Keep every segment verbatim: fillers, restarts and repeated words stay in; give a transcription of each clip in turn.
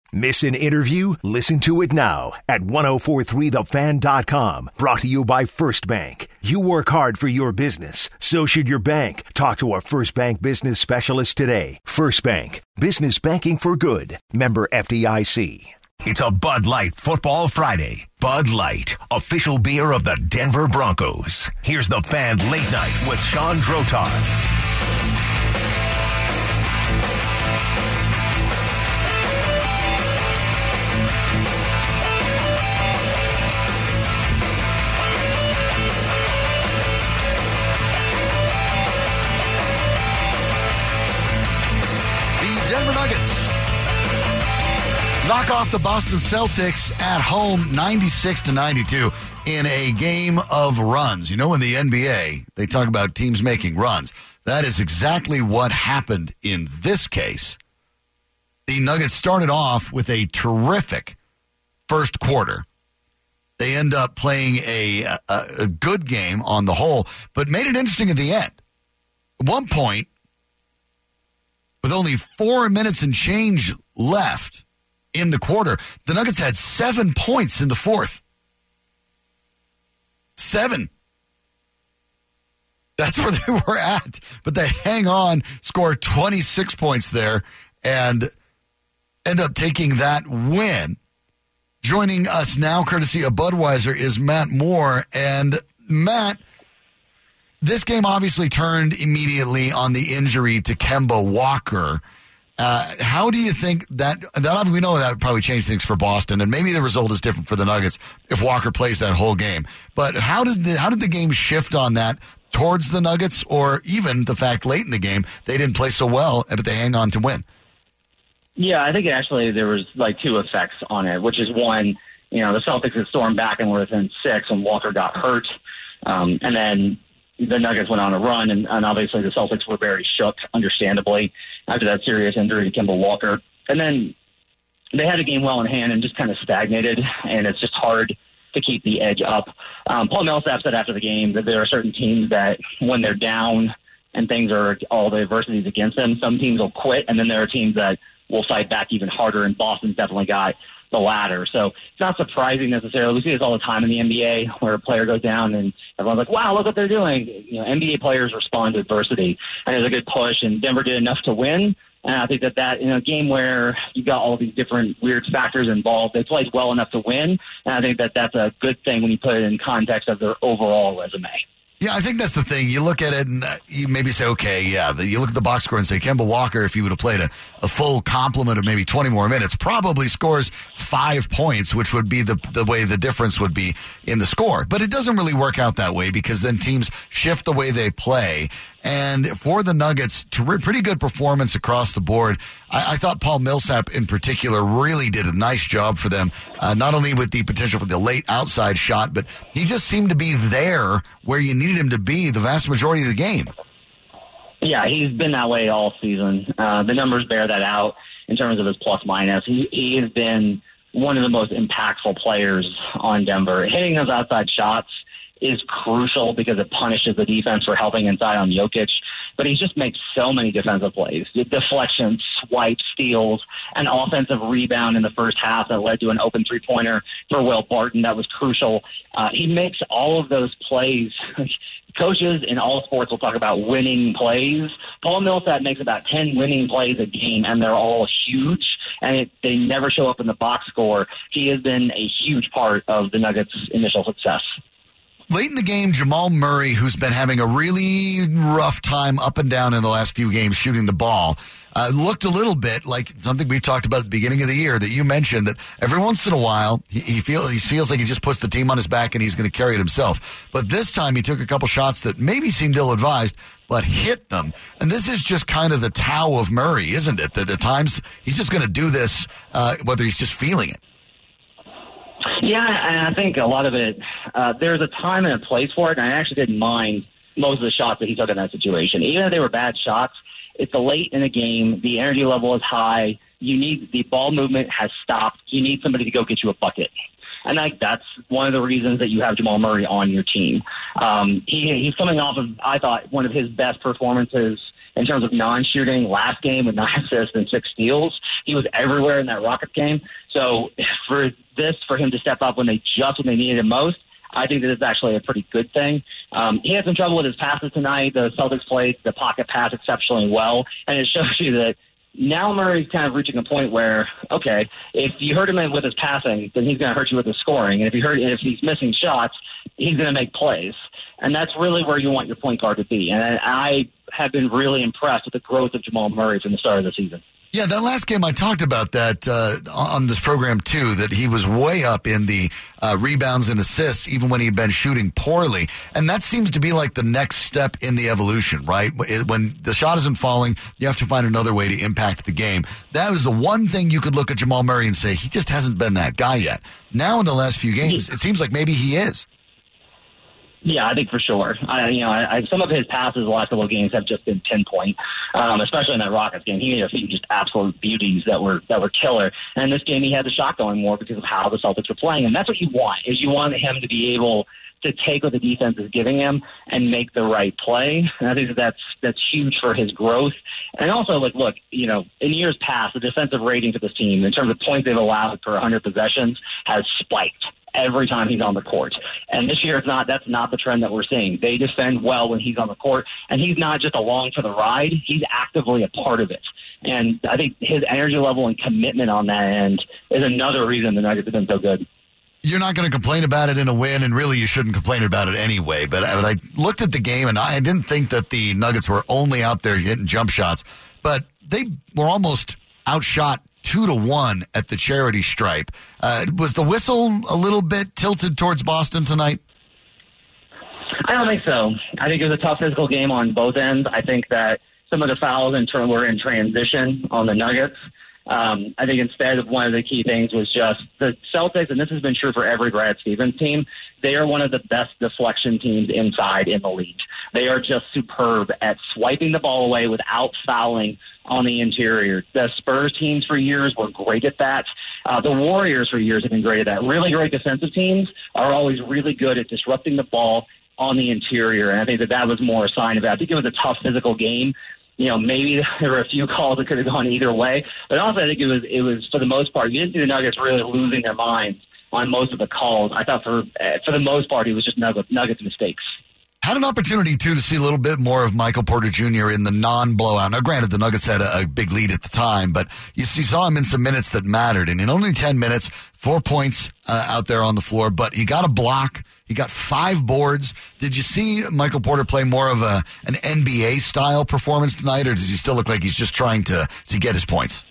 Miss an interview? Listen to it now at ten forty-three the fan dot com. Brought to you by First Bank. You work hard for your business. So should your bank. Talk to a First Bank business specialist today. First Bank. Business banking for good. Member F D I C. It's a Bud Light Football Friday. Bud Light, official beer of the Denver Broncos. Here's the Fan Late Night with Sean Drotar. Denver Nuggets knock off the Boston Celtics at home ninety-six to ninety-two in a game of runs. You know, in the N B A, they talk about teams making runs. That is exactly what happened in this case. The Nuggets started off with a terrific first quarter. They end up playing a, a, a good game on the whole, but made it interesting at the end. At one point, with only four minutes and change left in the quarter, the Nuggets had seven points in the fourth. Seven. That's where they were at. But they hang on, score twenty-six points there, and end up taking that win. Joining us now, courtesy of Budweiser, is Matt Moore. And Matt, this game obviously turned immediately on the injury to Kemba Walker. Uh, how do you think that, that we know that would probably change things for Boston, and maybe the result is different for the Nuggets if Walker plays that whole game. But how does the, how did the game shift on that towards the Nuggets, or even the fact late in the game they didn't play so well, but they hang on to win? Yeah, I think actually there was like two effects on it, which is one, you know, the Celtics had stormed back and were within six when Walker got hurt. Um, and then the Nuggets went on a run, and, and obviously the Celtics were very shook, understandably, after that serious injury to Kemba Walker. And then they had a game well in hand and just kind of stagnated, and it's just hard to keep the edge up. Um, Paul Millsap said after the game that there are certain teams that when they're down and things are, all the adversities against them, some teams will quit, and then there are teams that will fight back even harder, and Boston's definitely got the latter. So it's not surprising necessarily. We see this all the time in the N B A where a player goes down and everyone's like, wow, look what they're doing. You know, N B A players respond to adversity, and there's a good push, and Denver did enough to win. And I think that that in a game where you got all these different weird factors involved, they played well enough to win. And I think that that's a good thing when you put it in context of their overall resume. Yeah, I think that's the thing. You look at it and you maybe say, okay, yeah, the, you look at the box score and say, Kemba Walker, if he would have played a, a full complement of maybe twenty more minutes, probably scores five points, which would be the, the way the difference would be in the score. But it doesn't really work out that way because then teams shift the way they play. And for the Nuggets, to re- pretty good performance across the board. I, I thought Paul Millsap in particular really did a nice job for them, uh, not only with the potential for the late outside shot, but he just seemed to be there where you needed him to be the vast majority of the game. Yeah, he's been that way all season. Uh, the numbers bear that out in terms of his plus minus. He, he has been one of the most impactful players on Denver. Hitting those outside shots is crucial because it punishes the defense for helping inside on Jokic. But he just makes so many defensive plays. Deflections, swipes, steals, an offensive rebound in the first half that led to an open three-pointer for Will Barton. That was crucial. Uh, he makes all of those plays. Coaches in all sports will talk about winning plays. Paul Millsap makes about ten winning plays a game, and they're all huge, and it, they never show up in the box score. He has been a huge part of the Nuggets' initial success. Late in the game, Jamal Murray, who's been having a really rough time up and down in the last few games shooting the ball, uh, looked a little bit like something we talked about at the beginning of the year that you mentioned, that every once in a while he, he, feel, he feels like he just puts the team on his back and he's going to carry it himself. But this time he took a couple shots that maybe seemed ill-advised, but hit them. And this is just kind of the Tao of Murray, isn't it? That at times he's just going to do this uh, whether he's just feeling it. Yeah, and I think a lot of it, uh, there's a time and a place for it, and I actually didn't mind most of the shots that he took in that situation. Even if they were bad shots, it's a late in the game, the energy level is high, you need, the ball movement has stopped, you need somebody to go get you a bucket. And I, that's one of the reasons that you have Jamal Murray on your team. Um, he, he's coming off of, I thought, one of his best performances in terms of non-shooting. Last game with nine assists and six steals. He was everywhere in that Rockets game. So for this, for him to step up when they just when they needed him most, I think that it's actually a pretty good thing. Um, he had some trouble with his passes tonight. The Celtics played the pocket pass exceptionally well, and it shows you that now Murray's kind of reaching a point where, okay, if you hurt him with his passing, then he's going to hurt you with his scoring. And if you hurt, if he's missing shots, he's going to make plays. And that's really where you want your point guard to be. And I, I have been really impressed with the growth of Jamal Murray from the start of the season. Yeah, that last game I talked about that uh, on this program too, that he was way up in the uh, rebounds and assists even when he'd been shooting poorly. And that seems to be like the next step in the evolution, right? When the shot isn't falling, you have to find another way to impact the game. That was the one thing you could look at Jamal Murray and say, he just hasn't been that guy yet. Now in the last few games, it seems like maybe he is. Yeah, I think for sure. I, you know, I, I, some of his passes the last couple of games have just been pinpoint, um, especially in that Rockets game. He made a few just absolute beauties that were that were killer. And in this game, he had the shot going more because of how the Celtics were playing. And that's what you want, is you want him to be able to take what the defense is giving him and make the right play. And I think that that's, that's huge for his growth. And also, like, look, you know, in years past, the defensive rating for this team in terms of points they've allowed per one hundred possessions has spiked every time he's on the court. And this year, it's not, that's not the trend that we're seeing. They defend well when he's on the court, and he's not just along for the ride. He's actively a part of it. And I think his energy level and commitment on that end is another reason the Nuggets have been so good. You're not going to complain about it in a win, and really you shouldn't complain about it anyway. But I, but I looked at the game, and I didn't think that the Nuggets were only out there hitting jump shots, but they were almost outshot two to one at the charity stripe. Uh, was the whistle a little bit tilted towards Boston tonight? I don't think so. I think it was a tough physical game on both ends. I think that some of the fouls in turn were in transition on the Nuggets. Um, I think instead of one of the key things was just the Celtics, and this has been true for every Brad Stevens team, they are one of the best deflection teams inside in the league. They are just superb at swiping the ball away without fouling on the interior. The Spurs teams for years were great at that. Uh, the Warriors for years have been great at that. Really great defensive teams are always really good at disrupting the ball on the interior, and I think that that was more a sign of that. I think it was a tough physical game. You know, maybe there were a few calls that could have gone either way, but also I think it was, it was for the most part, you didn't see the Nuggets really losing their minds on most of the calls. I thought for for the most part, it was just Nuggets, Nuggets mistakes. Had an opportunity, too, to see a little bit more of Michael Porter Junior in the non-blowout. Now, granted, the Nuggets had a, a big lead at the time, but you, you saw him in some minutes that mattered. And in only ten minutes, four points uh, out there on the floor, but he got a block. He got five boards. Did you see Michael Porter play more of a an N B A-style performance tonight, or does he still look like he's just trying to, to get his points?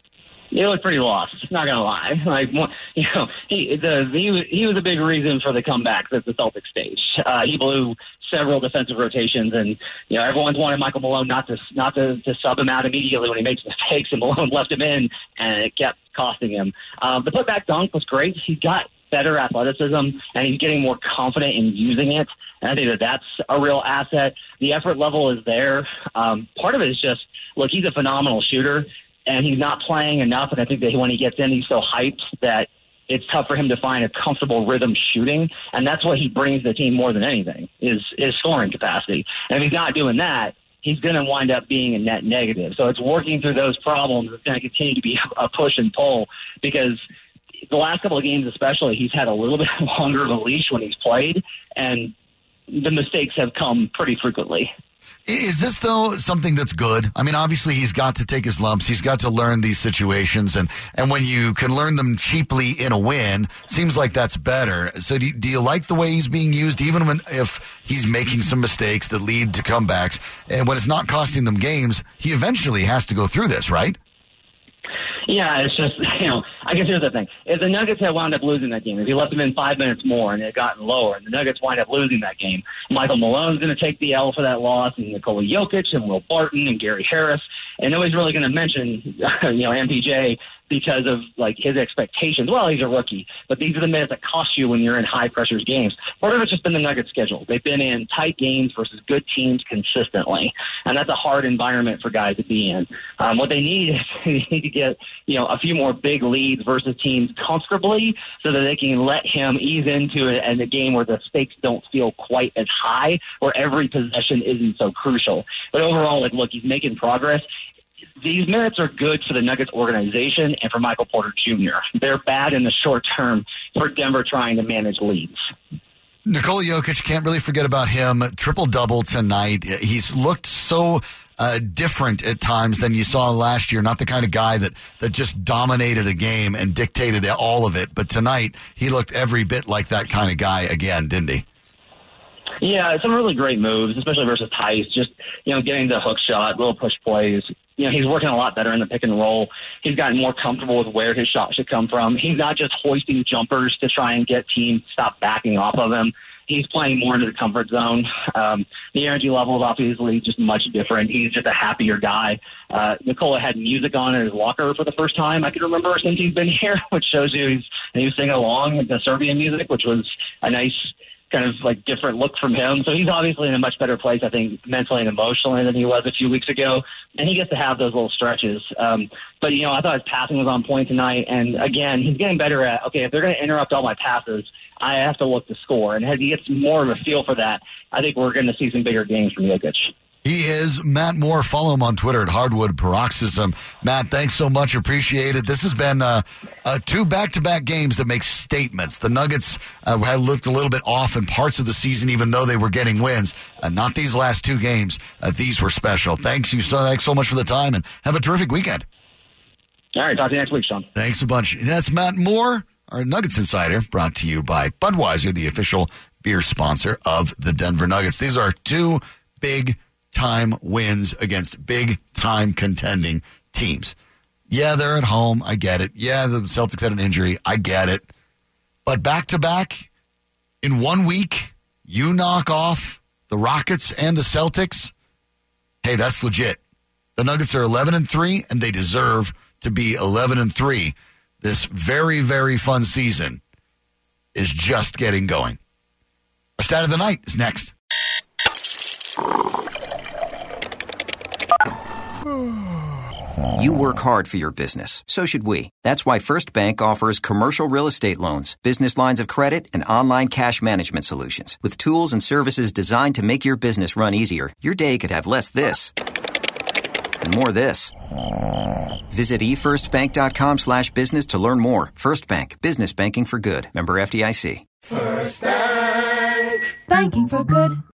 He looked pretty lost. Not gonna lie. Like, you know, he the he was he was a big reason for the comeback at the Celtics stage. Uh, he blew several defensive rotations, and you know everyone's wanted Michael Malone not to not to, to sub him out immediately when he makes mistakes, and Malone left him in, and it kept costing him. Um, the putback dunk was great. He got better athleticism, and he's getting more confident in using it. And I think that that's a real asset. The effort level is there. Um, part of it is just, look, he's a phenomenal shooter, and he's not playing enough. And I think that when he gets in, he's so hyped that it's tough for him to find a comfortable rhythm shooting. And that's what he brings to the team more than anything, is, is scoring capacity. And if he's not doing that, he's going to wind up being a net negative. So it's working through those problems. It's going to continue to be a push and pull, because the last couple of games especially, he's had a little bit longer of a leash when he's played, and the mistakes have come pretty frequently. Is this, though, something that's good? I mean, obviously he's got to take his lumps. He's got to learn these situations, and, and when you can learn them cheaply in a win, seems like that's better. So do you, do you like the way he's being used, even when if he's making some mistakes that lead to comebacks, and when it's not costing them games, he eventually has to go through this, right? Yeah, it's just, you know, I guess here's the thing. If the Nuggets had wound up losing that game, if he left them in five minutes more and it had gotten lower, and the Nuggets wind up losing that game, Michael Malone's going to take the L for that loss, and Nikola Jokic and Will Barton and Gary Harris. And nobody's really going to mention, you know, M P J because of like his expectations. Well, he's a rookie, but these are the minutes that cost you when you're in high pressure games. Part of it's just been the Nuggets schedule. They've been in tight games versus good teams consistently, and that's a hard environment for guys to be in. Um, what they need is they need to get, you know, a few more big leads versus teams comfortably so that they can let him ease into it in a game where the stakes don't feel quite as high, where every possession isn't so crucial. But overall, like, look, he's making progress. These minutes are good for the Nuggets organization and for Michael Porter Junior They're bad in the short term for Denver trying to manage leads. Nikola Jokic, can't really forget about him. Triple-double tonight. He's looked so uh, different at times than you saw last year. Not the kind of guy that, that just dominated a game and dictated all of it. But tonight, he looked every bit like that kind of guy again, didn't he? Yeah, some really great moves, especially versus Tice. Just, you know, getting the hook shot, little push plays. You know, he's working a lot better in the pick and roll. He's gotten more comfortable with where his shot should come from. He's not just hoisting jumpers to try and get teams to stop backing off of him. He's playing more into the comfort zone. Um, the energy level is obviously just much different. He's just a happier guy. Uh, Nikola had music on in his locker for the first time I can remember since he's been here, which shows you he's, he was singing along with the Serbian music, which was a nice kind of like different look from him. So he's obviously in a much better place, I think, mentally and emotionally than he was a few weeks ago. And he gets to have those little stretches. Um, but, you know, I thought his passing was on point tonight. And again, he's getting better at, okay, if they're going to interrupt all my passes, I have to look to score. And as he gets more of a feel for that, I think we're going to see some bigger games from Jokic. He is Matt Moore. Follow him on Twitter at Hardwood Paroxysm. Matt, thanks so much. Appreciate it. This has been uh, uh, two back-to-back games that make statements. The Nuggets uh, have looked a little bit off in parts of the season, even though they were getting wins. Uh, not these last two games. Uh, these were special. Thanks you so, thanks so much for the time, and have a terrific weekend. All right, talk to you next week, Sean. Thanks a bunch. That's Matt Moore, our Nuggets Insider, brought to you by Budweiser, the official beer sponsor of the Denver Nuggets. These are two big time wins against big-time contending teams. Yeah, they're at home. I get it. Yeah, the Celtics had an injury. I get it. But back-to-back, in one week, you knock off the Rockets and the Celtics. Hey, that's legit. The Nuggets are eleven and three, and they deserve to be eleven and three. This very, very fun season is just getting going. Our stat of the night is next. You work hard for your business. So should we. That's why First Bank offers commercial real estate loans, business lines of credit, and online cash management solutions. With tools and services designed to make your business run easier, your day could have less this and more this. Visit e first bank dot com slash business to learn more. First Bank. Business banking for good. Member F D I C. First Bank. Banking for good.